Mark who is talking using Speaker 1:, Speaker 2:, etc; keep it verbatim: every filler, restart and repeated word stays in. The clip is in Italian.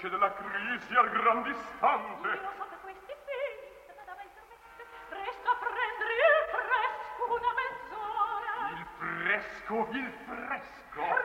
Speaker 1: luce della crisi al gran distante.
Speaker 2: Io so che questi figli da me intermette. Presto a prendere il fresco una mezz'ora.
Speaker 1: Il fresco, il fresco.